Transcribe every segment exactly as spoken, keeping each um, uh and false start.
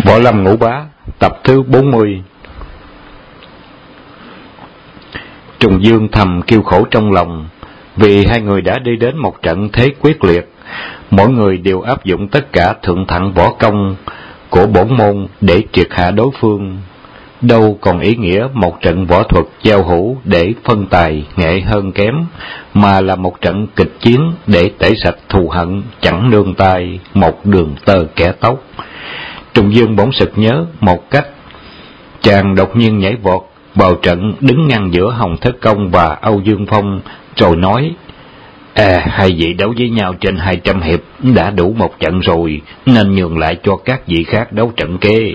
Võ Lâm Ngũ Bá, tập thứ bốn mươi. Trùng Dương thầm kêu khổ trong lòng, vì hai người đã đi đến một trận thế quyết liệt. Mỗi người đều áp dụng tất cả thượng thặng võ công của bổn môn để triệt hạ đối phương, đâu còn ý nghĩa một trận võ thuật giao hữu để phân tài nghệ hơn kém, mà là một trận kịch chiến để tẩy sạch thù hận chẳng nương tay một đường tơ kẻ tóc. Trùng Dương bỗng sực nhớ một cách, chàng đột nhiên nhảy vọt vào trận, đứng ngăn giữa Hồng Thất Công và Âu Dương Phong, rồi nói: À, hai vị đấu với nhau trên hai trăm hiệp đã đủ một trận rồi, nên nhường lại cho các vị khác đấu trận kế.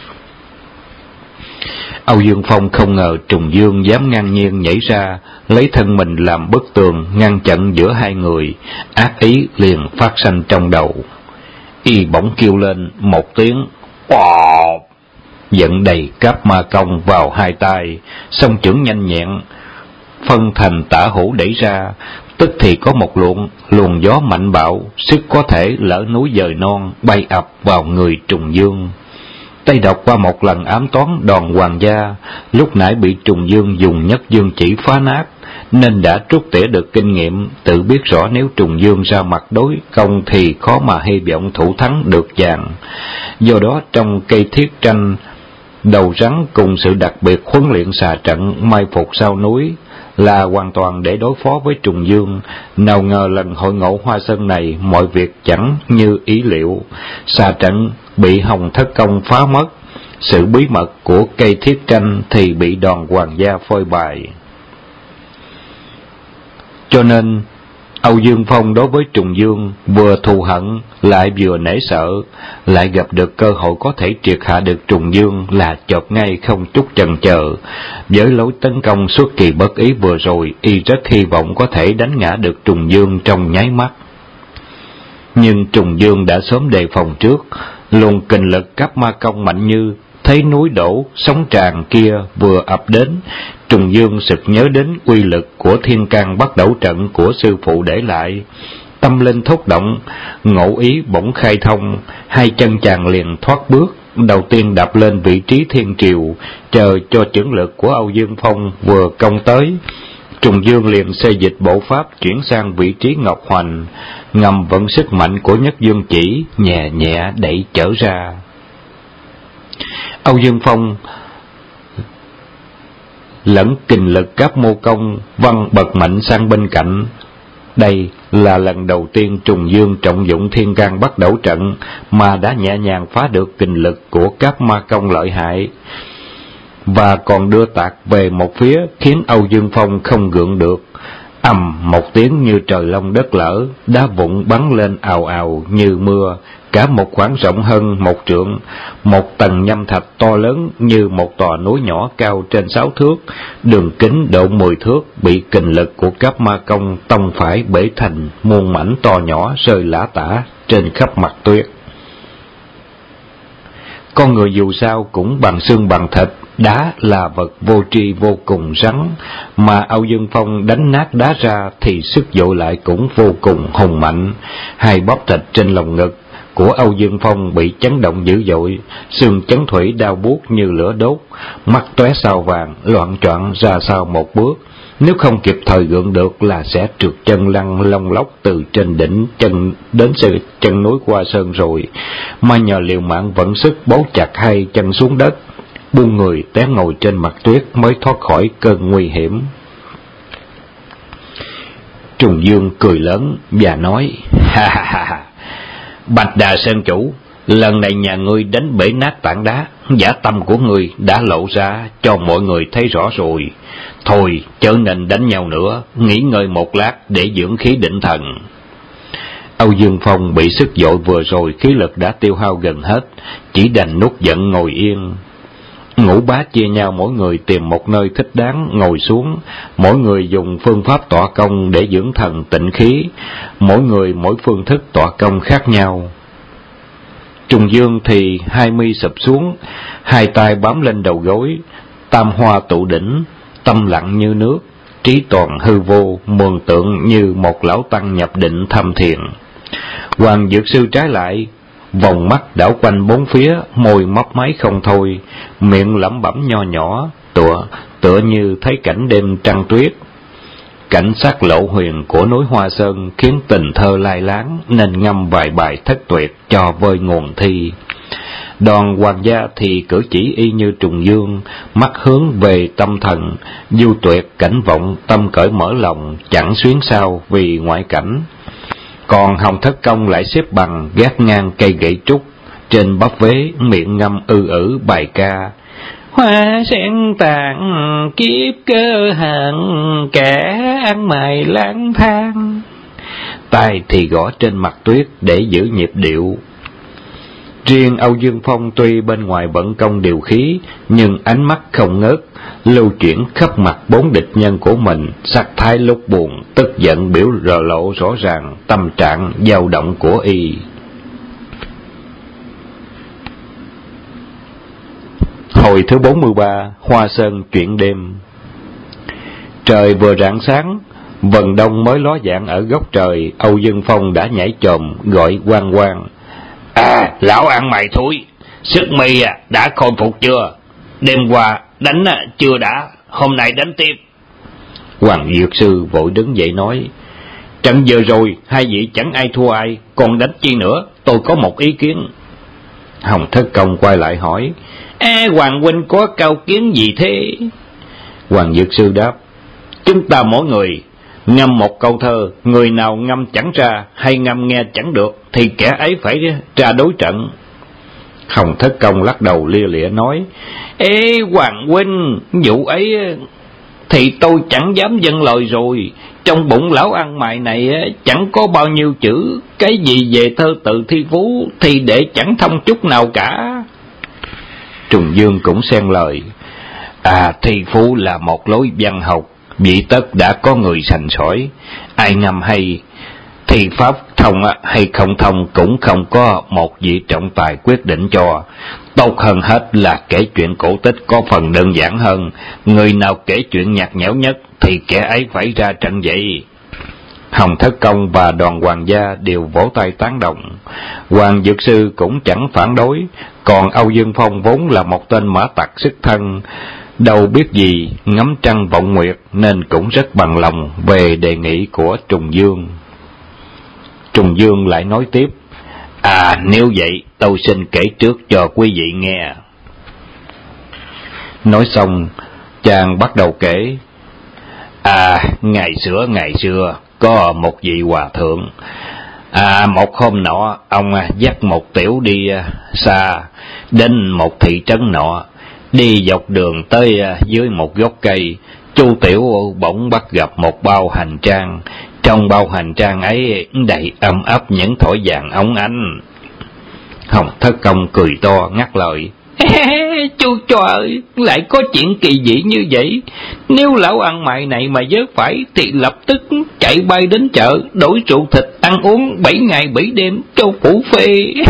Âu Dương Phong không ngờ Trùng Dương dám ngang nhiên nhảy ra, lấy thân mình làm bức tường ngăn chặn giữa hai người, ác ý liền phát sanh trong đầu. Y bỗng kêu lên một tiếng "Wow!", giận đầy cáp ma công vào hai tay, song chưởng nhanh nhẹn phân thành tả hữu đẩy ra, tức thì có một luồng luồng gió mạnh bạo, sức có thể lỡ núi dời non, bay ập vào người Trùng Dương. Tay đọc qua một lần ám toán đòn hoàng gia, lúc nãy bị Trùng Dương dùng nhất dương chỉ phá nát, nên đã trút tỉa được kinh nghiệm, tự biết rõ nếu Trùng Dương ra mặt đối công thì khó mà hy vọng thủ thắng được vàng. Do đó trong cây thiết tranh đầu rắn cùng sự đặc biệt huấn luyện xà trận mai phục sau núi là hoàn toàn để đối phó với Trùng Dương. Nào ngờ lần hội ngộ Hoa Sơn này mọi việc chẳng như ý liệu, xà trận bị Hồng Thất Công phá mất, sự bí mật của cây thiết tranh thì bị đòn hoàng gia phơi bày. Cho nên Âu Dương Phong đối với Trùng Dương vừa thù hận lại vừa nể sợ, lại gặp được cơ hội có thể triệt hạ được Trùng Dương là chộp ngay không chút chần chờ. Với lối tấn công xuất kỳ bất ý vừa rồi, y rất hy vọng có thể đánh ngã được Trùng Dương trong nháy mắt. Nhưng Trùng Dương đã sớm đề phòng trước, luồng kình lực cấp ma công mạnh như thấy núi đổ sóng tràn kia vừa ập đến, Trùng Dương sực nhớ đến uy lực của Thiên Can Bắt Đẩu Trận của sư phụ để lại, tâm linh thúc động, ngộ ý bỗng khai thông, hai chân chàng liền thoát bước, đầu tiên đạp lên vị trí thiên triều, chờ cho chưởng lực của Âu Dương Phong vừa công tới. Trùng Dương liền xê dịch bộ pháp chuyển sang vị trí Ngọc Hoành, ngầm vận sức mạnh của nhất dương chỉ, nhẹ nhẹ đẩy trở ra. Âu Dương Phong lẫn kình lực các mô công văng bật mạnh sang bên cạnh. Đây là lần đầu tiên Trùng Dương trọng dụng Thiên Can Bắt Đẩu Trận mà đã nhẹ nhàng phá được kình lực của các ma công lợi hại, và còn đưa tạt về một phía khiến Âu Dương Phong không gượng được. Ầm một tiếng như trời long đất lở, đá vụn bắn lên ào ào như mưa, cả một khoảng rộng hơn một trượng, một tầng nhâm thạch to lớn như một tòa núi nhỏ cao trên sáu thước, đường kính độ mười thước, bị kình lực của cấp ma công tông phải bể thành muôn mảnh to nhỏ rơi lả tả trên khắp mặt tuyết. Con người dù sao cũng bằng xương bằng thịt, đá là vật vô tri vô cùng rắn, mà Âu Dương Phong đánh nát đá ra thì sức dội lại cũng vô cùng hùng mạnh. Hai bắp thịt trên lồng ngực của Âu Dương Phong bị chấn động dữ dội, xương chấn thủy đau buốt như lửa đốt, mắt tóe sao vàng, loạng choạng ra sau một bước. Nếu không kịp thời gượng được là sẽ trượt chân lăn lông lóc từ trên đỉnh chân đến sự chân núi Hoa Sơn rồi, mà nhờ liều mạng vận sức bấu chặt hai chân xuống đất, buông người té ngồi trên mặt tuyết mới thoát khỏi cơn nguy hiểm. Trùng Dương cười lớn và nói: Ha ha ha ha, Bạch Đà Sơn chủ, lần này nhà ngươi đánh bể nát tảng đá, dã tâm của ngươi đã lộ ra cho mọi người thấy rõ rồi. Thôi, chớ nên đánh nhau nữa, nghỉ ngơi một lát để dưỡng khí định thần. Âu Dương Phong bị sức dội vừa rồi khí lực đã tiêu hao gần hết, chỉ đành nuốt giận ngồi yên. Ngũ bá chia nhau mỗi người tìm một nơi thích đáng ngồi xuống, mỗi người dùng phương pháp tọa công để dưỡng thần tịnh khí, mỗi người mỗi phương thức tọa công khác nhau. Trùng Dương thì hai mi sụp xuống, hai tay bám lên đầu gối, tam hoa tụ đỉnh, tâm lặng như nước, trí toàn hư vô, mường tượng như một lão tăng nhập định thâm thiền. Hoàng Dược Sư trái lại, vòng mắt đảo quanh bốn phía, môi mấp máy không thôi, miệng lẩm bẩm nho nhỏ, tựa tựa như thấy cảnh đêm trăng tuyết. Cảnh sắc lộ huyền của núi Hoa Sơn khiến tình thơ lai láng, nên ngâm vài bài thất tuyệt cho vơi nguồn thi. Đoàn Hoàng gia thì cử chỉ y như Trùng Dương, mắt hướng về tâm thần, du tuyệt cảnh vọng, tâm cởi mở lòng, chẳng xuyến sao vì ngoại cảnh. Còn Hồng Thất Công lại xếp bằng gác ngang cây gậy trúc, trên bắp vế miệng ngâm ư ử bài ca: hoa sen tàn kiếp cơ hận, kẻ ăn mày lang thang. Tay thì gõ trên mặt tuyết để giữ nhịp điệu. Riêng Âu Dương Phong tuy bên ngoài bận công điều khí, nhưng ánh mắt không ngớt, lưu chuyển khắp mặt bốn địch nhân của mình, sắc thái lúc buồn, tức giận biểu rờ lộ rõ ràng tâm trạng dao động của y. Hồi thứ bốn mươi ba, Hoa Sơn chuyện đêm. Trời vừa rạng sáng, vầng đông mới ló dạng ở góc trời, Âu Dương Phong đã nhảy chồm gọi Quang Quang: À, lão ăn mày thúi, sức mi à, đã khôi phục chưa? Đêm qua đánh à, chưa đã, hôm nay đánh tiếp. Hoàng Dược Sư vội đứng dậy nói: Trận vừa rồi, hai vị chẳng ai thua ai, còn đánh chi nữa, tôi có một ý kiến. Hồng Thất Công quay lại hỏi: À, Hoàng huynh có cao kiến gì thế? Hoàng Dược Sư đáp: Chúng ta mỗi người ngâm một câu thơ, người nào ngâm chẳng ra hay ngâm nghe chẳng được thì kẻ ấy phải ra đối trận. Hồng Thất Công lắc đầu lia lịa nói: Ê Hoàng huynh, vụ ấy thì tôi chẳng dám dâng lời rồi. Trong bụng lão ăn mày này chẳng có bao nhiêu chữ, cái gì về thơ tự thi phú thì để chẳng thông chút nào cả. Trùng Dương cũng xen lời: À, thi phú là một lối văn học, vị tất đã có người sành sỏi, ai ngâm hay thì pháp thông hay không thông cũng không có một vị trọng tài quyết định cho. Tốt hơn hết là kể chuyện cổ tích có phần đơn giản hơn, người nào kể chuyện nhạt nhẽo nhất thì kẻ ấy phải ra trận vậy. Hồng Thất Công và Đoàn Hoàng gia đều vỗ tay tán đồng. Hoàng Dược Sư cũng chẳng phản đối, còn Âu Dương Phong vốn là một tên mã tặc sức thân, đâu biết gì ngắm trăng vọng nguyệt, nên cũng rất bằng lòng về đề nghị của Trùng Dương. Trùng Dương lại nói tiếp: À, nếu vậy tôi xin kể trước cho quý vị nghe. Nói xong, chàng bắt đầu kể: À, ngày xưa ngày xưa có một vị hòa thượng. À, một hôm nọ, ông dắt một tiểu đi xa đến một thị trấn nọ. Đi dọc đường tới dưới một gốc cây, Chu tiểu bỗng bắt gặp một bao hành trang. Trong bao hành trang ấy đầy ấm áp những thỏi vàng óng ánh. Hồng Thất Công cười to ngắt lời: Chu trời, lại có chuyện kỳ dị như vậy. Nếu lão ăn mày này mà vớ phải thì lập tức chạy bay đến chợ, đổi rượu thịt ăn uống bảy ngày bảy đêm cho phủ phê.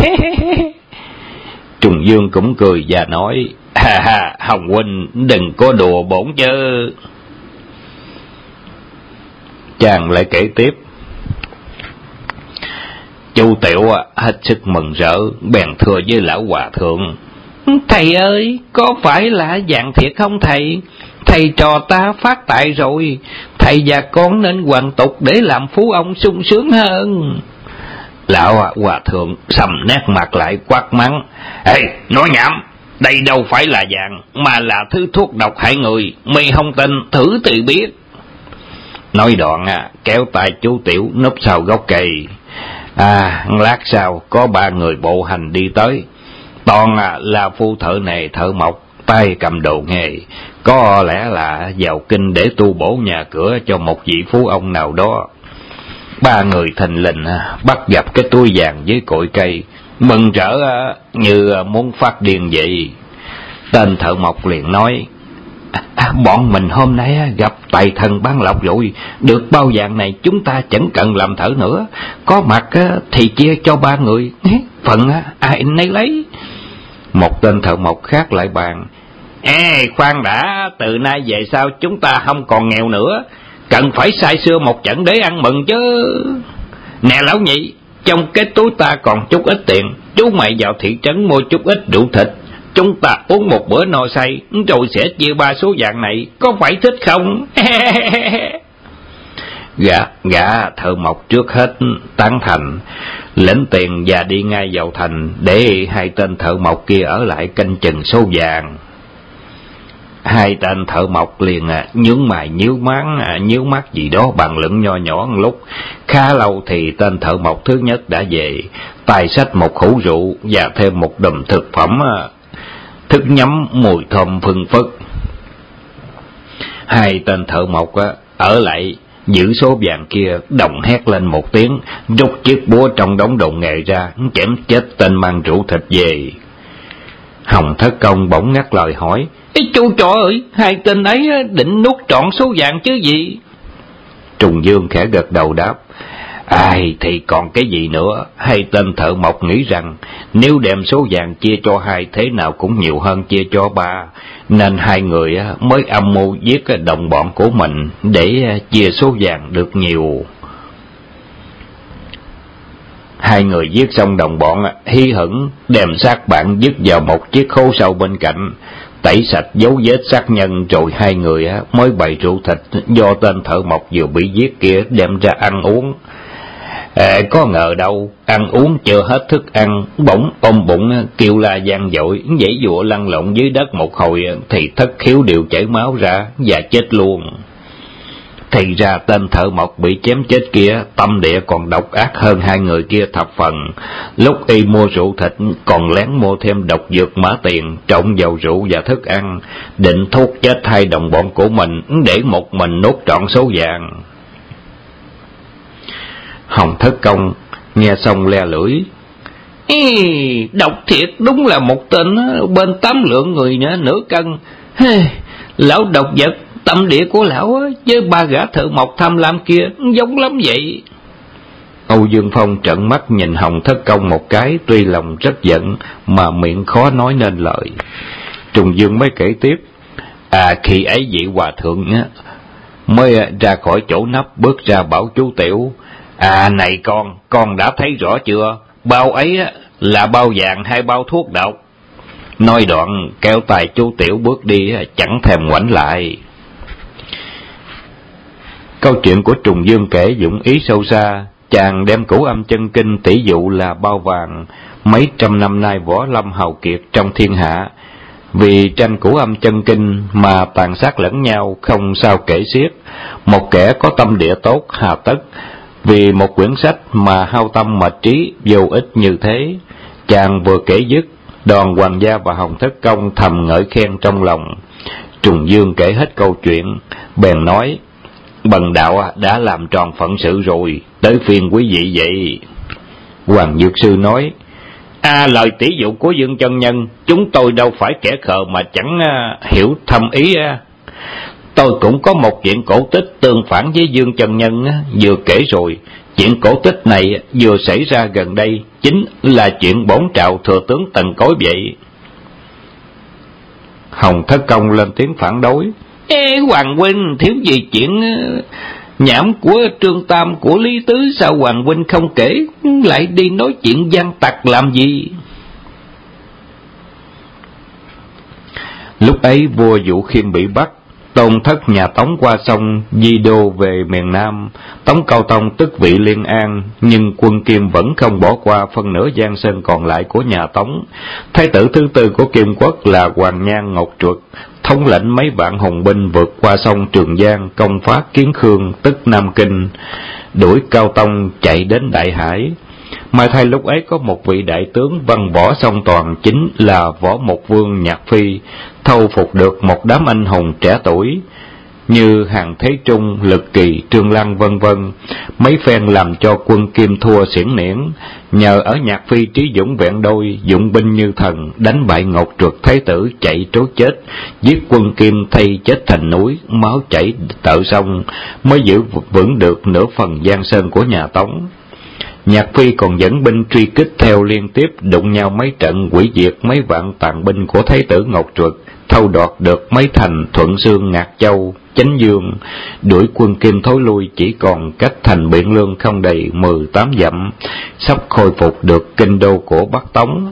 Trùng Dương cũng cười và nói: Ha ha, Hồng huynh đừng có đùa bổn chứ. Chàng lại kể tiếp: Chu tiểu hết sức mừng rỡ, bèn thưa với lão hòa thượng: Thầy ơi, có phải là dạng thiệt không thầy? Thầy trò ta phát tài rồi, thầy và con nên hoàn tục để làm phú ông sung sướng hơn. Lão hòa thượng sầm nét mặt lại quát mắng: Ê, nói nhảm, đây đâu phải là vàng, mà là thứ thuốc độc hại người, mi không tin thử thì biết. Nói đoạn kéo tay chú tiểu núp sau gốc cây. À, lát sau có ba người bộ hành đi tới, toàn là phu thợ nề thợ mộc, tay cầm đồ nghề, có lẽ là vào kinh để tu bổ nhà cửa cho một vị phú ông nào đó. Ba người thình lình bắt gặp cái túi vàng với cội cây, mừng rỡ như muốn phát điên vậy. Tên thợ mộc liền nói: À, bọn mình hôm nay gặp tài thần ban lộc rồi, được bao vàng này chúng ta chẳng cần làm thợ nữa, có mặt thì chia cho ba người, phần ai nấy lấy. Một tên thợ mộc khác lại bàn: Ê, khoan đã, từ nay về sau chúng ta không còn nghèo nữa, cần phải say sưa một trận để ăn mừng chứ. Nè lão nhị, trong cái túi ta còn chút ít tiền, chú mày vào thị trấn mua chút ít rượu thịt, chúng ta uống một bữa no say, rồi sẽ chia ba số vàng này, có phải thích không? Gã, gã thợ mộc trước hết tán thành, lĩnh tiền và đi ngay vào thành, để hai tên thợ mộc kia ở lại canh chừng số vàng. Hai tên thợ mộc liền à, nhướng mày nhíu máng à, nhíu mắt gì đó bàn luận nho nhỏ một lúc. Khá lâu thì tên thợ mộc thứ nhất đã về, tay xách một hũ rượu và thêm một đùm thực phẩm à, thức nhắm mùi thơm phừng phất. Hai tên thợ mộc á, ở lại giữ số vàng kia, đồng hét lên một tiếng, rút chiếc búa trong đống đồ nghề ra, chém chết tên mang rượu thịt về. Hồng Thất Công bỗng ngắt lời hỏi: Ê, chú chó ơi, hai tên ấy định nuốt trọn số vàng chứ gì? Trùng Dương khẽ gật đầu đáp: Ai thì còn cái gì nữa. Hai tên thợ mộc nghĩ rằng nếu đem số vàng chia cho hai, thế nào cũng nhiều hơn chia cho ba, nên hai người mới âm mưu giết đồng bọn của mình để chia số vàng được nhiều. Hai người giết xong đồng bọn, hí hửng đem xác bạn dứt vào một chiếc khố sâu bên cạnh, tẩy sạch dấu vết sát nhân, rồi hai người mới bày rượu thịt do tên thợ mộc vừa bị giết kia đem ra ăn uống. À, có ngờ đâu, ăn uống chưa hết thức ăn, bỗng ôm bụng kêu la vang dội, giãy giụa lăn lộn dưới đất một hồi thì thất khiếu đều chảy máu ra và chết luôn. Thì ra tên thợ mộc bị chém chết kia tâm địa còn độc ác hơn hai người kia thập phần. Lúc y mua rượu thịt còn lén mua thêm độc dược mã tiền trộn vào rượu và thức ăn, định thuốc chết hai đồng bọn của mình để một mình nuốt trọn số vàng. Hồng Thất Công nghe xong le lưỡi: Ê, độc thiệt, đúng là một tên bên tám lượng người nữa nửa cân. Hey, lão độc vật, tâm địa của lão với ba gã thợ mộc tham lam kia giống lắm vậy. Âu Dương Phong trợn mắt nhìn Hồng Thất Công một cái, tuy lòng rất giận mà miệng khó nói nên lời. Trùng Dương mới kể tiếp: À, khi ấy vị hòa thượng mới ra khỏi chỗ nấp, bước ra bảo chú Tiểu: À này con, con đã thấy rõ chưa? Bao ấy là bao vàng hay bao thuốc độc? Nói đoạn kéo tay chú Tiểu bước đi, chẳng thèm ngoảnh lại. Câu chuyện của Trùng Dương kể dụng ý sâu xa. Chàng đem Cửu Âm Chân Kinh tỷ dụ là bao vàng, mấy trăm năm nay võ lâm hào kiệt trong thiên hạ vì tranh Cửu Âm Chân Kinh mà tàn sát lẫn nhau không sao kể xiết. Một kẻ có tâm địa tốt hà tất vì một quyển sách mà hao tâm mệt trí vô ích như thế. Chàng vừa kể dứt, Đoàn Hoàng gia và Hồng Thất Công thầm ngợi khen trong lòng. Trùng Dương kể hết câu chuyện, bèn nói: Bần đạo đã làm tròn phận sự rồi, tới phiên quý vị vậy. Hoàng Dược Sư nói: À, lời tỷ dụ của Dương chân nhân, chúng tôi đâu phải kẻ khờ mà chẳng uh, hiểu thâm ý. Uh. Tôi cũng có một chuyện cổ tích tương phản với Dương chân nhân, uh, vừa kể rồi. Chuyện cổ tích này vừa xảy ra gần đây, chính là chuyện bổn trạo thừa tướng Tần Cối vậy. Hồng Thất Công lên tiếng phản đối: Ê, Hoàng huynh, thiếu gì chuyện nhảm của Trương Tam, của Lý Tứ sao Hoàng huynh không kể, lại đi nói chuyện gian tặc làm gì? Lúc ấy vua Vũ Khiêm bị bắt, Tôn thất nhà Tống qua sông di đô về miền Nam. Tống Cao Tông tức vị Liên An, nhưng quân Kim vẫn không bỏ qua phân nửa giang sơn còn lại của nhà Tống. Thái tử thứ tư của Kim Quốc là Hoàng Nhan Ngọc Truật, thống lãnh mấy vạn hùng binh vượt qua sông Trường Giang, công phá Kiến Khương tức Nam Kinh, đuổi Cao Tông chạy đến Đại Hải. Mai thay lúc ấy có một vị đại tướng văn võ song toàn, chính là Võ Mục Vương Nhạc Phi, thâu phục được một đám anh hùng trẻ tuổi như Hàn Thế Trung, Lực Kỳ, Trương Lăng vân vân. Mấy phen làm cho quân Kim thua xiển niễn, nhờ ở Nhạc Phi trí dũng vẹn đôi, dụng binh như thần, đánh bại Ngọc Truật thái tử chạy trối chết, giết quân Kim thay chết thành núi, máu chảy tợ sông, mới giữ vững được nửa phần giang sơn của nhà Tống. Nhạc Phi còn dẫn binh truy kích theo liên tiếp, đụng nhau mấy trận, hủy diệt mấy vạn tàn binh của Thái tử Ngọc Truật, thâu đoạt được mấy thành Thuận Xương, Ngạc Châu, Chánh Dương, đuổi quân Kim thối lui chỉ còn cách thành Biện Lương không đầy mười tám dặm, sắp khôi phục được kinh đô của Bắc Tống.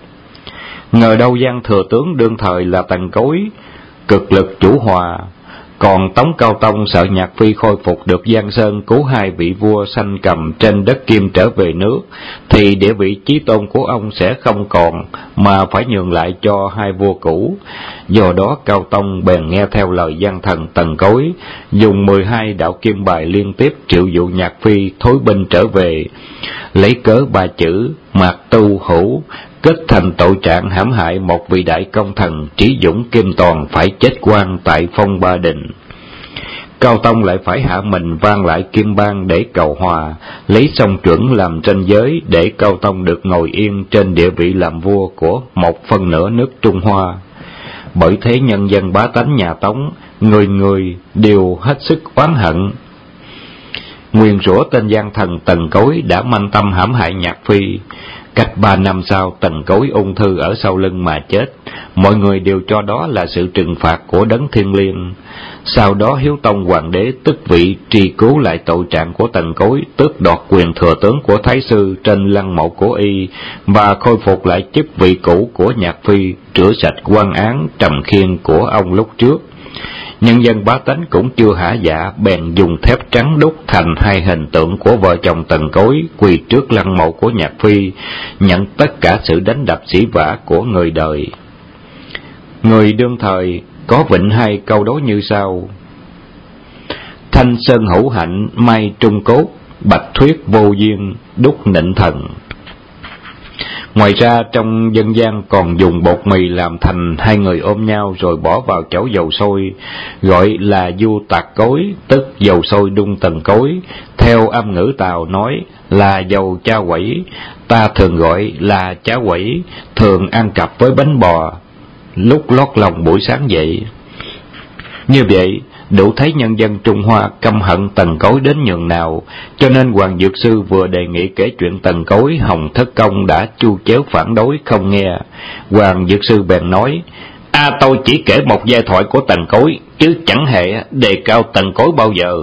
Ngờ đâu Giang thừa tướng đương thời là Tần Cối, cực lực chủ hòa, còn Tống Cao Tông sợ Nhạc Phi khôi phục được Giang Sơn, cứu hai vị vua sanh cầm trên đất Kim trở về nước, thì địa vị chí tôn của ông sẽ không còn, mà phải nhường lại cho hai vua cũ. Do đó Cao Tông bèn nghe theo lời gian thần Tần Cối, dùng mười hai đạo kim bài liên tiếp triệu dụ Nhạc Phi thối binh trở về, lấy cớ ba chữ Mạc Tu Hữu, kết thành tội trạng hãm hại một vị đại công thần trí dũng Kim Toàn phải chết oan tại Phong Ba Đình. Cao Tông lại phải hạ mình vang lại Kim Bang để cầu hòa, lấy sông Chuẩn làm ranh giới để Cao Tông được ngồi yên trên địa vị làm vua của một phần nửa nước Trung Hoa. Bởi thế nhân dân bá tánh nhà Tống, người người đều hết sức oán hận, nguyền rủa tên gian thần Tần Cối đã manh tâm hãm hại Nhạc Phi. Cách ba năm sau, Tần Cối ung thư ở sau lưng mà chết. Mọi người đều cho đó là sự trừng phạt của Đấng Thiên Liêng. Sau đó Hiếu Tông Hoàng đế tức vị tri cứu lại tội trạng của Tần Cối, tước đoạt quyền thừa tướng của Thái sư trên lăng mộ của y, và khôi phục lại chức vị cũ của Nhạc Phi, rửa sạch quan án trầm khiên của ông lúc trước. Nhân dân bá tánh cũng chưa hả dạ, bèn dùng thép trắng đúc thành hai hình tượng của vợ chồng Tần Cối, quỳ trước lăng mộ của Nhạc Phi, nhận tất cả sự đánh đập sỉ vả của người đời. Người đương thời có vịnh hai câu đối như sau: thanh sơn hữu hạnh, mai trung cốt, bạch thuyết vô duyên, đúc nịnh thần. Ngoài ra trong dân gian còn dùng bột mì làm thành hai người ôm nhau rồi bỏ vào chảo dầu sôi, gọi là du tạc cối, tức dầu sôi đun Tần Cối. Theo âm ngữ Tàu nói là dầu cha quẩy, ta thường gọi là chá quẩy, thường ăn cặp với bánh bò lúc lót lòng buổi sáng dậy. Như vậy đủ thấy nhân dân Trung Hoa căm hận Tần Cối đến nhường nào, cho nên Hoàng Dược Sư vừa đề nghị kể chuyện Tần Cối, Hồng Thất Công đã chu chéo phản đối không nghe. Hoàng Dược Sư bèn nói: a à, tôi chỉ kể một giai thoại của Tần Cối, chứ chẳng hề đề cao Tần Cối bao giờ.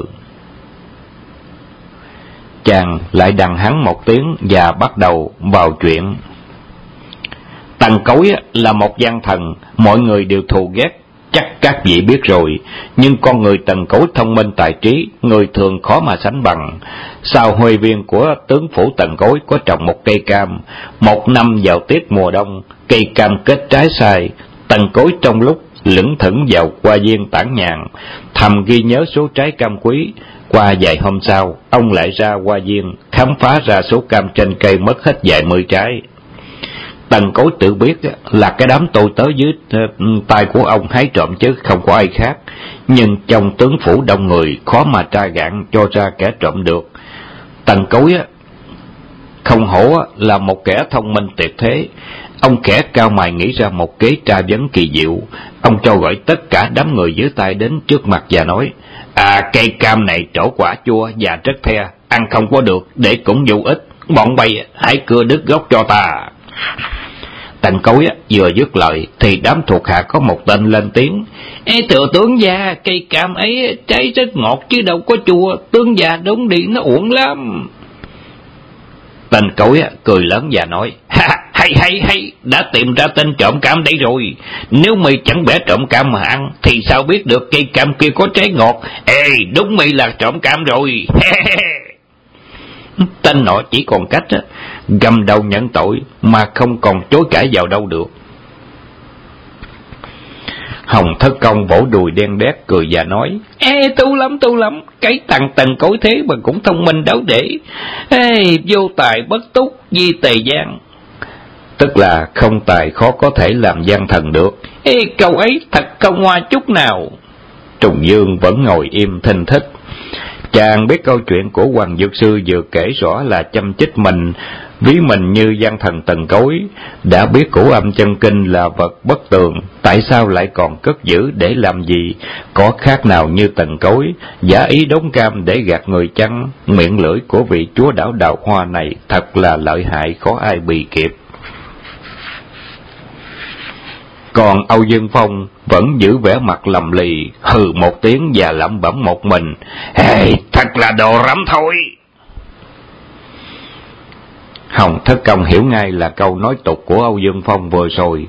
Chàng lại đằng hắn một tiếng và bắt đầu vào chuyện. Tần Cối là một gian thần, mọi người đều thù ghét, chắc các vị biết rồi, nhưng con người Tần Cối thông minh tài trí, người thường khó mà sánh bằng. Sau huê viên của tướng phủ Tần Cối có trồng một cây cam. Một năm vào tiết mùa đông, cây cam kết trái sai. Tần Cối trong lúc lững thững vào hoa viên tản nhàn, thầm ghi nhớ số trái cam quý. Qua vài hôm sau, ông lại ra hoa viên, khám phá ra số cam trên cây mất hết vài mươi trái. Tần Cối tự biết là cái đám tôi tớ dưới tay của ông hái trộm chứ không có ai khác, nhưng trong tướng phủ đông người khó mà tra gạn cho ra kẻ trộm được. Tần Cối không hổ là một kẻ thông minh tuyệt thế. Ông khẽ cao mày nghĩ ra một kế tra vấn kỳ diệu. Ông cho gọi tất cả đám người dưới tay đến trước mặt và nói: à cây cam này trổ quả chua và rất the, ăn không có được, để cũng vô ích, bọn bay hãy cưa đứt gốc cho ta. Tần Cối vừa dứt lời thì đám thuộc hạ có một tên lên tiếng: Ê thừa tướng gia, cây cam ấy trái rất ngọt chứ đâu có chua, tướng gia đúng đi nó uổng lắm. Tần Cối cười lớn và nói: ha, hay hay hay, đã tìm ra tên trộm cam đấy rồi. Nếu mày chẳng bẻ trộm cam mà ăn thì sao biết được cây cam kia có trái ngọt? Ê, đúng mày là trộm cam rồi. Tên nọ chỉ còn cách gầm đầu nhận tội mà không còn chối cãi vào đâu được. Hồng Thất Công vỗ đùi đen đét cười và nói: Ê tu lắm tu lắm, cái thằng Tần Cối thế mà cũng thông minh đáo để. Ê vô tài bất túc di tề gian, tức là không tài khó có thể làm gian thần được. Ê câu ấy thật không hoa chút nào. Trùng Dương vẫn ngồi im thinh thích. Chàng biết câu chuyện của Hoàng Dược Sư vừa kể rõ là châm chích mình ví mình như văn thần Tần Cối, đã biết cổ âm chân kinh là vật bất tường, tại sao lại còn cất giữ để làm gì? Có khác nào như Tần Cối giả ý đóng cam để gạt người chăng? Miệng lưỡi của vị chúa đảo Đào Hoa này thật là lợi hại, khó ai bì kịp. Còn Âu Dương Phong vẫn giữ vẻ mặt lầm lì, hừ một tiếng và lẩm bẩm một mình: "Hey, thật là đồ rắm thôi." Hồng Thất Công hiểu ngay là câu nói tục của Âu Dương Phong vừa rồi.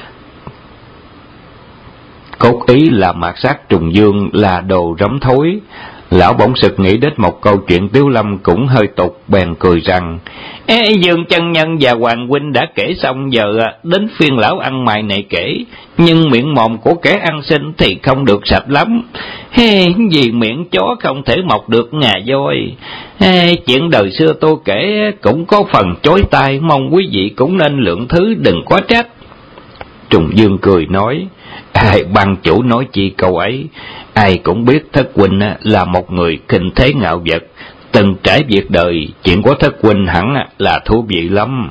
Cốt ý là mạt sát Trùng Dương là đồ rắm thối. Lão bỗng sực nghĩ đến một câu chuyện Tiếu Lâm cũng hơi tục, bèn cười rằng: Ê, Dương chân nhân và Hoàng huynh đã kể xong, giờ đến phiên lão ăn mày này kể, nhưng miệng mồm của kẻ ăn xin thì không được sạch lắm. Hey, vì miệng chó không thể mọc được ngà voi. Hey, chuyện đời xưa tôi kể cũng có phần chói tai, mong quý vị cũng nên lượng thứ, đừng quá trách. Trùng Dương cười nói: Ai ban chủ nói chi câu ấy, ai cũng biết Thất huynh là một người khinh thế ngạo vật, từng trải việc đời, chuyện của Thất huynh hẳn là thú vị lắm.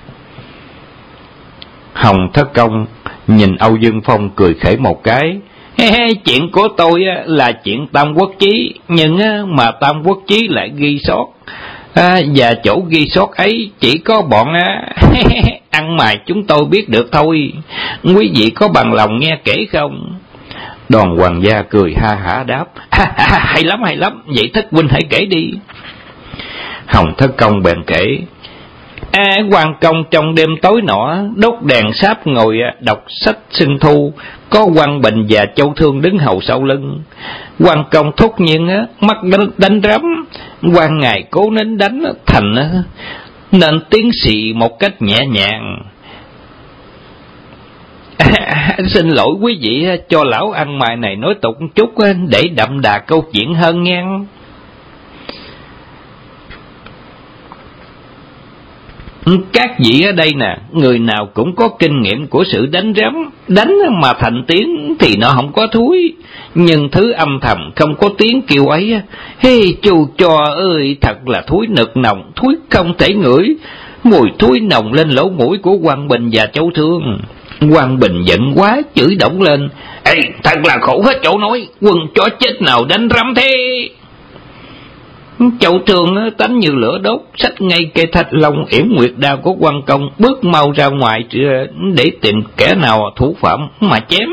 Hồng Thất Công nhìn Âu Dương Phong cười khẩy một cái: Hey, hey, chuyện của tôi là chuyện Tam Quốc Chí, nhưng mà Tam Quốc Chí lại ghi sót, à, và chỗ ghi sót ấy chỉ có bọn ăn mày chúng tôi biết được thôi. Quý vị có bằng lòng nghe kể không? Đoàn Hoàng gia cười ha hả đáp: à, à, hay lắm hay lắm, vậy Thất huynh hãy kể đi. Hồng Thất Công bèn kể: À, Hoàng công trong đêm tối nọ đốt đèn sáp ngồi đọc sách Xuân Thu, có Quan Bình và Châu Thương đứng hầu sau lưng. Hoàng công thốt nhiên mắt đánh, đánh rắm. Quan ngài cố nín đánh thành nên tiếng xì một cách nhẹ nhàng: à, xin lỗi quý vị, cho lão ăn mày này nói tục chút để đậm đà câu chuyện hơn nha. Các vị ở đây nè, người nào cũng có kinh nghiệm của sự đánh rắm. Đánh mà thành tiếng thì nó không có thúi, nhưng thứ âm thầm không có tiếng kêu ấy, hey, chu cho ơi, thật là thúi nực nồng, thúi không thể ngửi. Mùi thúi nồng lên lỗ mũi của Quan Bình và Châu Thương. Quan Bình giận quá chửi đổng lên: Ê, thật là khổ hết chỗ nói, quân chó chết nào đánh rắm thế. Châu Thương tánh như lửa đốt, xách ngay cây thạch long yểm nguyệt đao của Quan công, bước mau ra ngoài để tìm kẻ nào thủ phạm mà chém.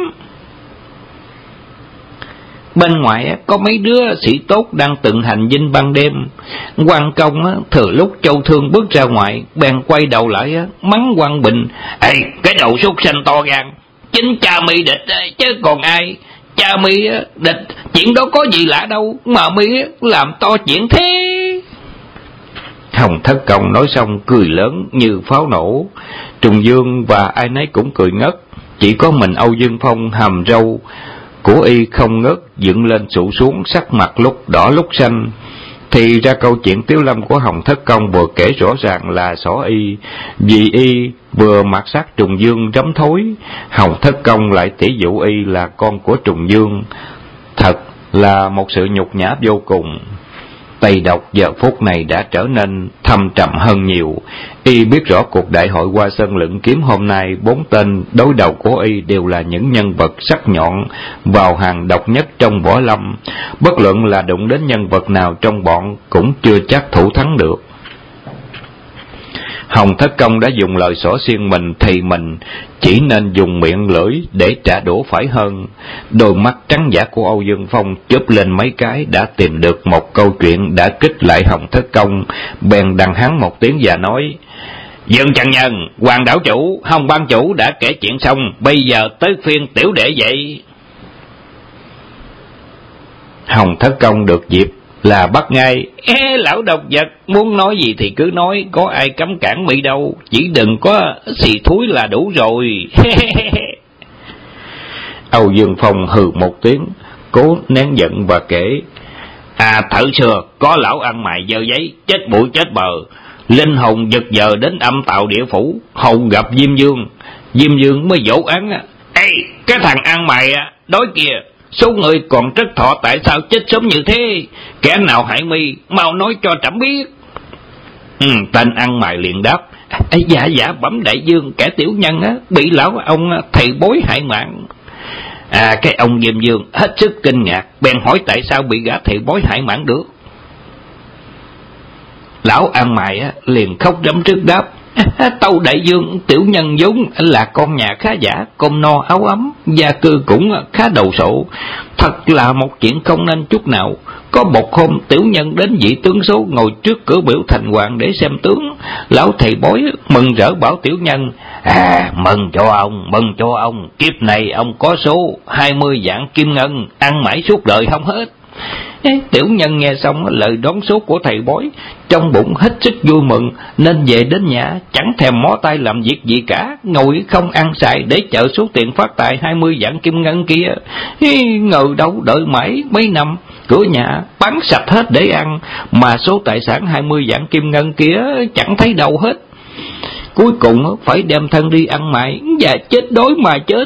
Bên ngoài có mấy đứa sĩ tốt đang từng hành dinh ban đêm. Quan công thừa lúc Châu Thương bước ra ngoài, bèn quay đầu lại mắng Quan Bình: Ê, cái đầu súc sanh to gan, chính cha mi địch chứ còn ai. Cha mi địch, chuyện đó có gì lạ đâu mà mi làm to chuyện thế. Hồng Thất Công nói xong cười lớn như pháo nổ. Trùng Dương và ai nấy cũng cười ngất, chỉ có mình Âu Dương Phong hàm râu của y không ngớt dựng lên sụ xuống, sắc mặt lúc đỏ lúc xanh. Thì ra câu chuyện Tiếu Lâm của Hồng Thất Công vừa kể rõ ràng là xỏ y, vì y vừa mạt sát Trùng Dương rắm thối. Hồng Thất Công lại tỉ dụ y là con của Trùng Dương, thật là một sự nhục nhã vô cùng. Tây Độc giờ phút này đã trở nên thâm trầm hơn nhiều. Y biết rõ cuộc đại hội Hoa Sơn Lưỡng Kiếm hôm nay, bốn tên đối đầu của y đều là những nhân vật sắc nhọn, vào hàng độc nhất trong võ lâm. Bất luận là đụng đến nhân vật nào trong bọn cũng chưa chắc thủ thắng được. Hồng Thất Công đã dùng lời xỏ xiên mình thì mình chỉ nên dùng miệng lưỡi để trả đũa phải hơn. Đôi mắt trắng dã của Âu Dương Phong chớp lên mấy cái, đã tìm được một câu chuyện đã kích lại Hồng Thất Công, bèn đằng hắn một tiếng và nói: Dương chân nhân, Hoàng đảo chủ, Hồng ban chủ đã kể chuyện xong, bây giờ tới phiên tiểu đệ vậy. Hồng Thất Công được dịp là bắt ngay: Ê, lão độc vật, muốn nói gì thì cứ nói, có ai cấm cản mi đâu, chỉ đừng có xì thúi là đủ rồi. Âu Dương Phong hừ một tiếng, cố nén giận và kể: À, thở xưa có lão ăn mày dơ giấy, chết bụi chết bờ, linh hồn giật giờ đến âm tạo địa phủ, hầu gặp Diêm Dương. Diêm Dương mới dỗ án: Ê, cái thằng ăn mày đối kìa, số người còn rất thọ, tại sao chết sớm như thế? Kẻ nào hại mi, mau nói cho trẫm biết. Ừ, tên ăn mày liền đáp: à, dạ dạ bẩm đại vương, kẻ tiểu nhân á bị lão ông thầy bối hại mạng. À, cái ông Diêm Vương hết sức kinh ngạc, bèn hỏi tại sao bị gã thầy bối hại mạng được. Lão ăn mày á liền khóc rắm rứt đáp: tâu đại vương, tiểu nhân vốn là con nhà khá giả, cơm no áo ấm, gia cư cũng khá đầu sộ, thật là một chuyện không nên chút nào. Có một hôm tiểu nhân đến vị tướng số ngồi trước cửa biểu thành hoàng để xem tướng. Lão thầy bói mừng rỡ bảo tiểu nhân: à, mừng cho ông, mừng cho ông, kiếp này ông có số hai mươi vạn kim ngân, ăn mãi suốt đời không hết. Tiểu nhân nghe xong lời đoán số của thầy bói, trong bụng hết sức vui mừng, nên về đến nhà chẳng thèm mó tay làm việc gì cả, ngồi không ăn xài để chờ số tiền phát tài hai mươi vạn kim ngân kia. Ngờ đâu đợi mãi mấy năm, cửa nhà bán sạch hết để ăn, mà số tài sản hai mươi vạn kim ngân kia chẳng thấy đâu hết. Cuối cùng phải đem thân đi ăn mày và chết đói mà chết.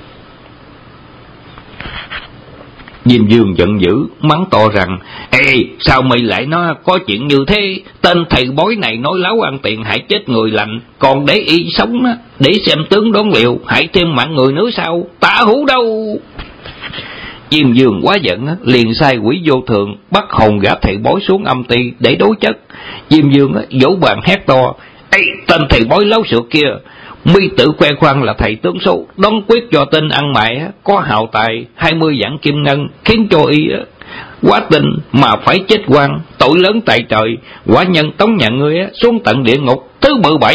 Diêm Vương giận dữ mắng to rằng: ê, sao mày lại nói có chuyện như thế? Tên thầy bói này nói láo ăn tiền hại chết người lành, còn để y sống để xem tướng đón liều, hại thêm mạng người nữa sao? Tả hữu đâu. Diêm Vương quá giận liền sai quỷ vô thường bắt hồn gã thầy bói xuống âm ty để đối chất. Diêm Vương vỗ bàn hét to: ê, tên thầy bói láo xược kia, mi tự khoe khoang là thầy tướng số, đón quyết cho tên ăn mày có hào tài hai mươi vạn kim ngân, khiến cho y quá tình mà phải chết oan, tội lớn tại trời, quả nhân tống nhà ngươi xuống tận địa ngục thứ mười bảy.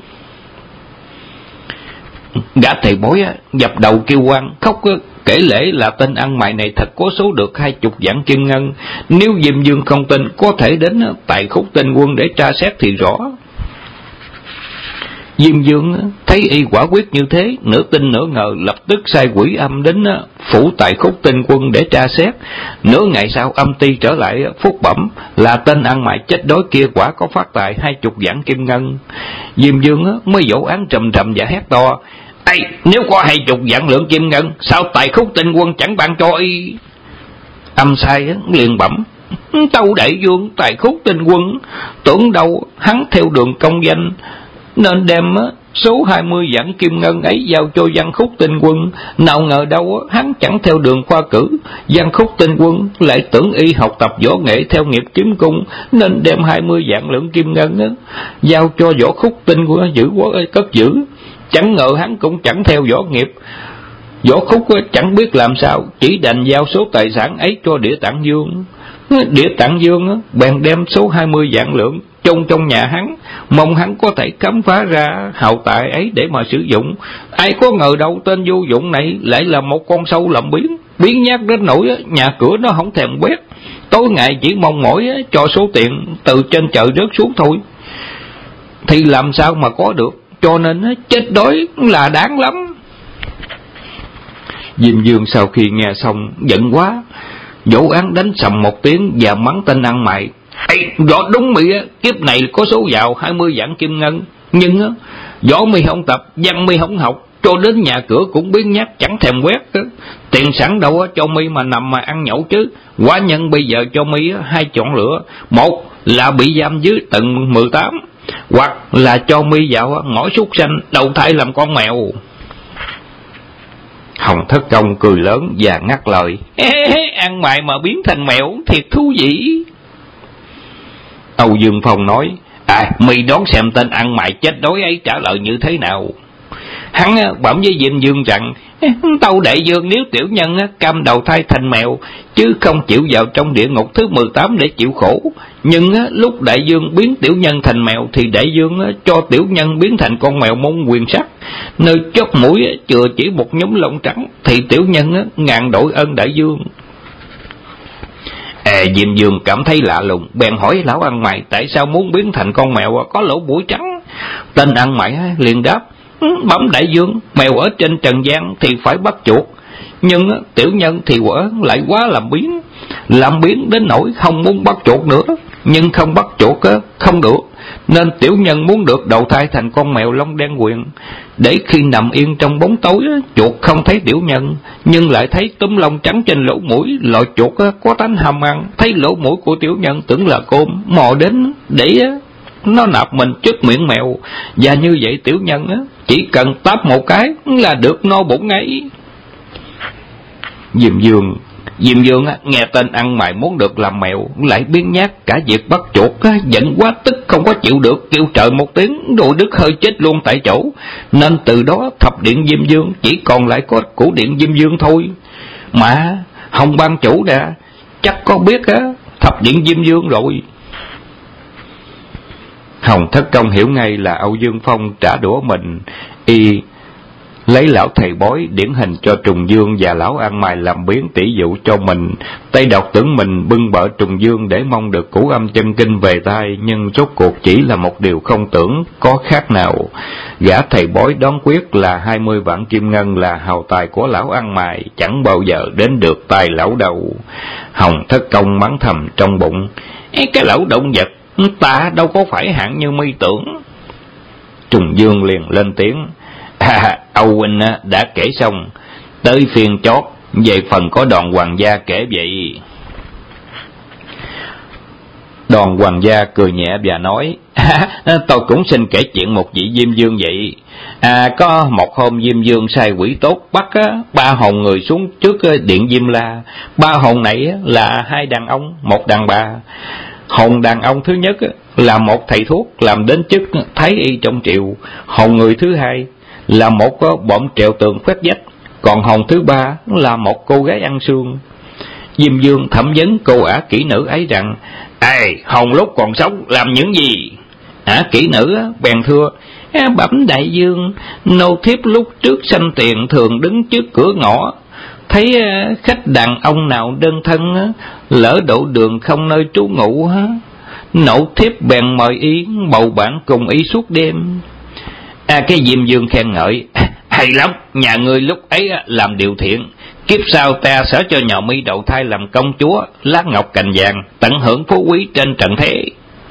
Gã thầy bói dập đầu kêu oan khóc kể lễ là tên ăn mày này thật có số được hai chục vạn kim ngân. Nếu Diêm Vương không tin, có thể đến tại Khúc Tinh Quân để tra xét thì rõ. Diêm Vương thấy y quả quyết như thế, nửa tin nửa ngờ, lập tức sai quỷ âm đến phủ tại Khúc Tinh Quân để tra xét. Nửa ngày sau âm ty trở lại phúc bẩm là tên ăn mày chết đói kia quả có phát tài hai chục vạn kim ngân. Diêm Vương mới vỗ án trầm trầm và hét to: ây, nếu có hai chục vạn lượng kim ngân, sao tại Khúc Tinh Quân chẳng ban cho y? Âm sai liền bẩm: tâu đại vương, tại Khúc Tinh Quân tưởng đâu hắn theo đường công danh, nên đem số hai mươi vạn kim ngân ấy giao cho Văn Khúc Tinh Quân. Nào ngờ đâu hắn chẳng theo đường khoa cử, Văn Khúc Tinh Quân lại tưởng y học tập võ nghệ theo nghiệp kiếm cung, nên đem hai mươi vạn lượng kim ngân giao cho Võ Khúc Tinh Quân giữ cất giữ. Chẳng ngờ hắn cũng chẳng theo võ nghiệp, Võ Khúc chẳng biết làm sao, chỉ đành giao số tài sản ấy cho Địa Tạng Vương. Địa Tạng Vương bèn đem số hai mươi vạn lượng chôn trong nhà hắn, mong hắn có thể khám phá ra hào tài ấy để mà sử dụng. Ai có ngờ đâu tên vô dụng này lại là một con sâu làm biến, biến nhát đến nỗi nhà cửa nó không thèm quét, tối ngày chỉ mong mỏi cho số tiền từ trên trời rớt xuống thôi, thì làm sao mà có được, cho nên chết đói là đáng lắm. Diêm Vương sau khi nghe xong giận quá, vỗ án đánh sầm một tiếng và mắng tên ăn mày: ê, rõ đúng mày, kiếp này có số giàu hai mươi vạn kim ngân, nhưng võ mi không tập, văn mi không học, cho đến nhà cửa cũng biến nhát chẳng thèm quét. Tiền sẵn đâu cho mi mà nằm mà ăn nhậu chứ. Quả nhân bây giờ cho mi hai chọn lựa: một là bị giam dưới tầng mười tám, hoặc là cho mi vào ngõ súc sanh đầu thai làm con mèo. Hồng Thất Công cười lớn và ngắt lời: ê, ăn mày mà biến thành mèo thiệt thú vị. Âu Dương Phong nói: à, mi đoán xem tên ăn mày chết đói ấy trả lời như thế nào. Hắn bẩm với Diêm Vương rằng: tâu đại vương, nếu tiểu nhân cam đầu thai thành mèo, chứ không chịu vào trong địa ngục thứ mười tám để chịu khổ, nhưng lúc đại vương biến tiểu nhân thành mèo thì đại vương cho tiểu nhân biến thành con mèo mông quyền sắt, nơi chóp mũi chừa chỉ một nhúm lông trắng, thì tiểu nhân ngàn đổi ơn đại vương. À, Diêm Vương cảm thấy lạ lùng, bèn hỏi lão ăn mày tại sao muốn biến thành con mèo có lỗ mũi trắng. Tên ăn mày liền đáp: bẩm đại vương, mèo ở trên trần gian thì phải bắt chuột, nhưng tiểu nhân thì quả lại quá làm biến, làm biến đến nỗi không muốn bắt chuột nữa, nhưng không bắt chuột không được, nên tiểu nhân muốn được đầu thai thành con mèo lông đen quyền, để khi nằm yên trong bóng tối, chuột không thấy tiểu nhân, nhưng lại thấy túm lông trắng trên lỗ mũi. Loại chuột có tánh hàm ăn, thấy lỗ mũi của tiểu nhân tưởng là côn, mò đến để nó nạp mình trước miệng mèo, và như vậy tiểu nhân á, chỉ cần táp một cái là được no bụng ngay. Diêm Dương Diêm Dương á, nghe tên ăn mày muốn được làm mèo, lại biến nhát, cả việc bắt chuột á, giận quá tức không có chịu được, kêu trời một tiếng, rồi đứt hơi chết luôn tại chỗ. Nên từ đó thập điện Diêm Dương chỉ còn lại có cửu điện Diêm Dương thôi. Mà Hồng ban chủ đã chắc có biết á thập điện Diêm Dương rồi. Hồng Thất Công hiểu ngay là Âu Dương Phong trả đũa mình, y lấy lão thầy bói điển hình cho Trùng Dương và lão ăn mày làm biến tỷ dụ cho mình. Tây Độc tưởng mình bưng bợ Trùng Dương để mong được cửu âm chân kinh về tay, nhưng rốt cuộc chỉ là một điều không tưởng có khác nào. Gã thầy bói đoán quyết là hai mươi vạn kim ngân là hào tài của lão ăn mày, chẳng bao giờ đến được tay lão đâu. Hồng Thất Công mắng thầm trong bụng, Ê, cái lão động vật ta đâu có phải hạng như mi tưởng. Trùng Dương liền lên tiếng, À, Âu huynh đã kể xong, tới phiên chót về phần có Đoàn Hoàng gia kể vậy. Đoàn Hoàng gia cười nhẹ và nói, à, tôi cũng xin kể chuyện một vị Diêm Dương vậy. À, có một hôm Diêm Dương sai quỷ tốt bắt á, ba hồn người xuống trước điện Diêm La. Ba hồn này là hai đàn ông, một đàn bà. Hồn đàn ông thứ nhất là một thầy thuốc làm đến chức thái y trong triều. Hồn người thứ hai là một bọn trèo tường khoét vách, còn hồn thứ ba là một cô gái ăn xương. Diêm Dương thẩm vấn cô ả kỹ nữ ấy rằng, Ê, hồn lúc còn sống làm những gì? Ả kỹ nữ bèn thưa, bẩm đại dương, nô thiếp lúc trước sanh tiền thường đứng trước cửa ngõ, thấy khách đàn ông nào đơn thân lỡ đổ đường không nơi trú ngụ, nô thiếp bèn mời ý bầu bạn cùng ý suốt đêm. À, cái Diêm Dương khen ngợi, hay lắm, nhà ngươi lúc ấy làm điều thiện, kiếp sau ta sẽ cho nhỏ mi đậu thai làm công chúa, lá ngọc cành vàng, tận hưởng phú quý trên trần thế.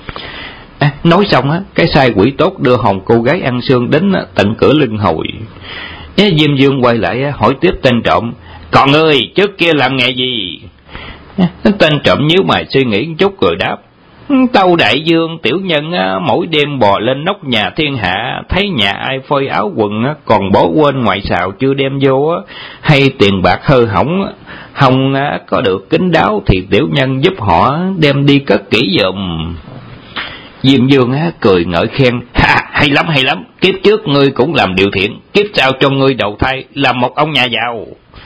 À, nói xong á, cái sai quỷ tốt đưa hồn cô gái ăn xương đến tận cửa lưng hồi. À, Diêm Dương quay lại hỏi tiếp tên trộm, còn ngươi trước kia làm nghề gì? À, tên trộm nhíu mày suy nghĩ một chút rồi đáp, tâu đại dương, tiểu nhân á, mỗi đêm bò lên nóc nhà thiên hạ, thấy nhà ai phơi áo quần á, còn bỏ quên ngoài xào chưa đem vô á, hay tiền bạc hư hỏng á, không á, có được kín đáo thì tiểu nhân giúp họ đem đi cất kỹ giùm. Diêm Dương á, cười ngợi khen, ha, hay lắm hay lắm, kiếp trước ngươi cũng làm điều thiện, kiếp sau cho ngươi đầu thai làm một ông nhà giàu.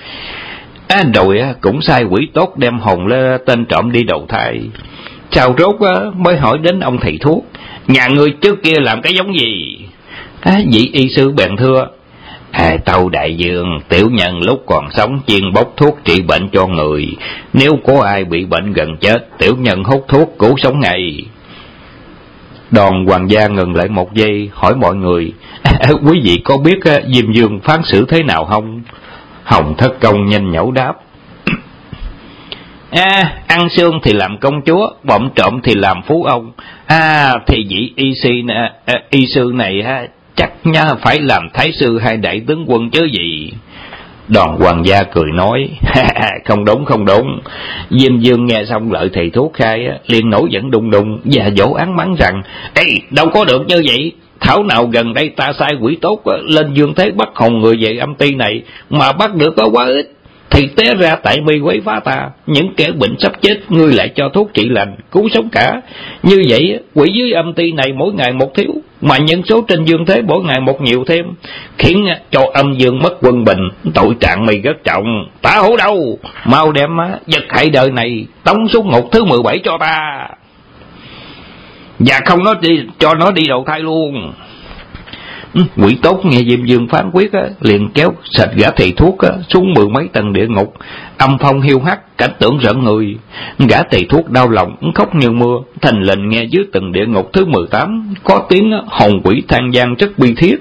À, rồi á, cũng sai quỷ tốt đem hồn lên tên trộm đi đầu thai. Chào rốt á, mới hỏi đến ông thầy thuốc, nhà ngươi trước kia làm cái giống gì? À, vị y sư bèn thưa, à, tâu đại dương, tiểu nhân lúc còn sống chuyên bốc thuốc trị bệnh cho người, nếu có ai bị bệnh gần chết, tiểu nhân hút thuốc cứu sống ngay. Đoàn Hoàng gia ngừng lại một giây, hỏi mọi người, à, quý vị có biết á, Diêm Dương phán xử thế nào không? Hồng Thất Công nhanh nhẩu đáp, À, ăn xương thì làm công chúa, bộm trộm thì làm phú ông. À, thì vị y sư này, à, y sư này ha, chắc nha phải làm thái sư hay đại tướng quân chứ gì. Đoàn Hoàng gia cười nói, không đúng không đúng. Diêm Dương nghe xong lời thầy thuốc khai, liền nổi giận đùng đùng và vỗ án mắng rằng, Ê, đâu có được như vậy. Thảo nào gần đây ta sai quỷ tốt lên dương thế bắt hồn người về âm ty này, mà bắt được có quá ít. Thì té ra tại mi quấy phá ta, những kẻ bệnh sắp chết ngươi lại cho thuốc trị lành, cứu sống cả. Như vậy quỷ dưới âm ty này mỗi ngày một thiếu, mà nhân số trên dương thế mỗi ngày một nhiều thêm, khiến cho âm dương mất quân bình, tội trạng mi rất trọng. Tả hữu đâu, mau đem vật hại đời này tống xuống ngục thứ mười bảy cho ta, và không nó đi cho nó đi đầu thai luôn. Quỷ tốt nghe Diêm Dương phán quyết á, liền kéo sạch gã thầy thuốc á, xuống mười mấy tầng địa ngục, âm phong hiu hắt, cảnh tượng rợn người. Gã thầy thuốc đau lòng khóc như mưa, thành lệnh nghe dưới tầng địa ngục thứ mười tám có tiếng á, hồn quỷ than gian rất bi thiết.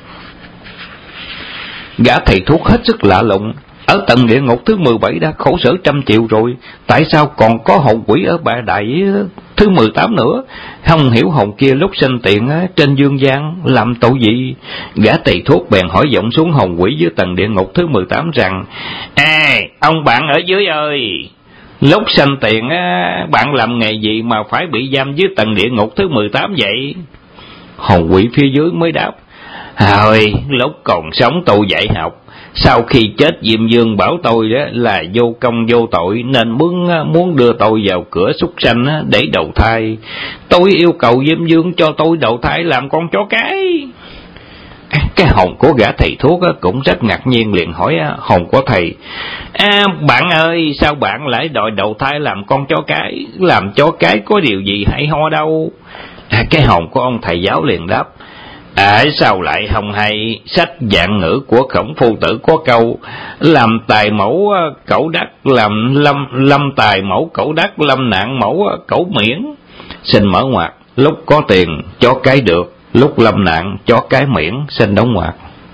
Gã thầy thuốc hết sức lạ lùng, ở tầng địa ngục thứ mười bảy đã khổ sở trăm triệu rồi, tại sao còn có hồn quỷ ở bạ đại thứ mười tám nữa? Không hiểu hồn kia lúc sinh tiền trên dương gian làm tội gì? Gã thầy thuốc bèn hỏi giọng xuống hồn quỷ dưới tầng địa ngục thứ mười tám rằng, Ê, ông bạn ở dưới ơi, Lúc sanh tiền á, bạn làm nghề gì mà phải bị giam dưới tầng địa ngục thứ mười tám vậy? Hồn quỷ phía dưới mới đáp: Hồi lúc còn sống tôi dạy học, sau khi chết Diêm Dương bảo tôi đó là vô công vô tội nên muốn muốn đưa tôi vào cửa súc sanh để đầu thai. Tôi yêu cầu Diêm Dương cho tôi đầu thai làm con chó cái. Cái hồn của gã thầy thuốc cũng rất ngạc nhiên, liền hỏi hồn của thầy: À, bạn ơi, sao bạn lại đòi đầu thai làm con chó cái? Làm chó cái có điều gì hay ho đâu? À, cái hồn của ông thầy giáo liền đáp: À, sao lại không hay? Sách Dạng Ngữ của Khổng Phu Tử có câu: làm tài mẫu cẩu đắc, làm lâm lâm tài mẫu cẩu đắc, lâm nạn mẫu cẩu miễn. Xin mở ngoặc: lúc có tiền chó cái được, lúc lâm nạn chó cái miễn. Xin đóng ngoặc.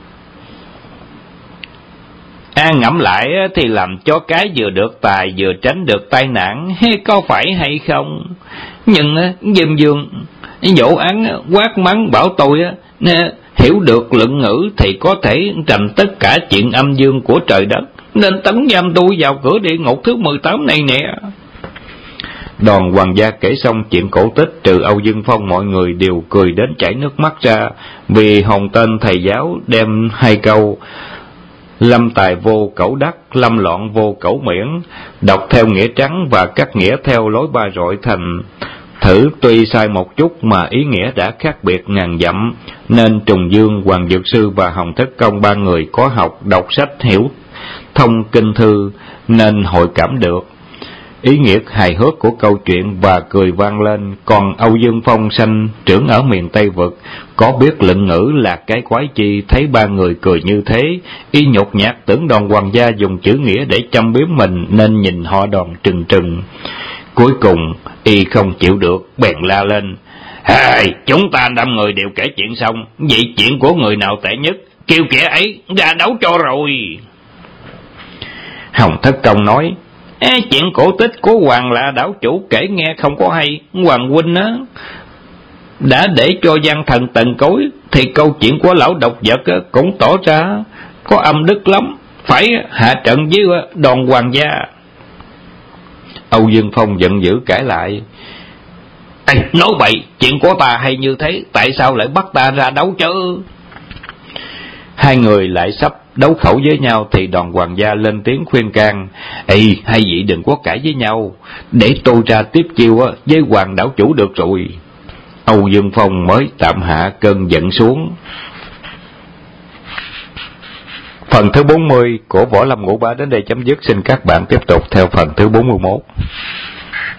À, ngẫm lại thì làm chó cái vừa được tài vừa tránh được tai nạn, có phải hay không? Nhưng Diêm Dương dỗ án quát mắng bảo tôi hiểu được luận ngữ thì có thể trành tất cả chuyện âm dương của trời đất, nên tống giam tôi vào cửa địa ngục thứ mười tám này nè. Đoàn Hoàng gia kể xong chuyện cổ tích, trừ Âu Dương Phong mọi người đều cười đến chảy nước mắt ra, vì hồn tên thầy giáo đem hai câu lâm tài vô cẩu đắc, lâm loạn vô cẩu miễn đọc theo nghĩa trắng và cắt nghĩa theo lối ba rọi thành thử, tuy sai một chút mà ý nghĩa đã khác biệt ngàn dặm, nên Trùng Dương, Hoàng Dược Sư và Hồng Thất Công ba người có học đọc sách hiểu thông kinh thư nên hội cảm được ý nghĩa hài hước của câu chuyện và cười vang lên. Còn Âu Dương Phong sanh trưởng ở miền Tây Vực, có biết luận ngữ là cái quái chi, thấy ba người cười như thế, y nhột nhạt tưởng Đoàn Hoàng gia dùng chữ nghĩa để châm biếm mình nên nhìn họ Đoàn trừng trừng. Cuối cùng y không chịu được, bèn la lên: Hey, chúng ta năm người đều kể chuyện xong, vậy chuyện của người nào tệ nhất, kêu kẻ ấy ra đấu cho rồi. Hồng Thất Công nói: À, chuyện cổ tích của Hoàng là đảo chủ kể nghe không có hay. Hoàng huynh á đã để cho gian thần tần cối, thì câu chuyện của lão độc vật cũng tỏ ra có âm đức lắm, phải hạ trận với Đoàn Hoàng gia. Âu Dương Phong giận dữ cãi lại: Ê, nói bậy, chuyện của ta hay như thế, tại sao lại bắt ta ra đấu chứ? Hai người lại sắp đấu khẩu với nhau thì Đoàn Hoàng gia lên tiếng khuyên can: Ê, hai vị đừng có cãi với nhau, để tôi ra tiếp chiêu với Hoàng đảo chủ được rồi. Âu Dương Phong mới tạm hạ cơn giận xuống. Phần thứ bốn mươi của Võ Lâm Ngũ Bá đến đây chấm dứt. Xin các bạn tiếp tục theo phần thứ bốn mươi mốt.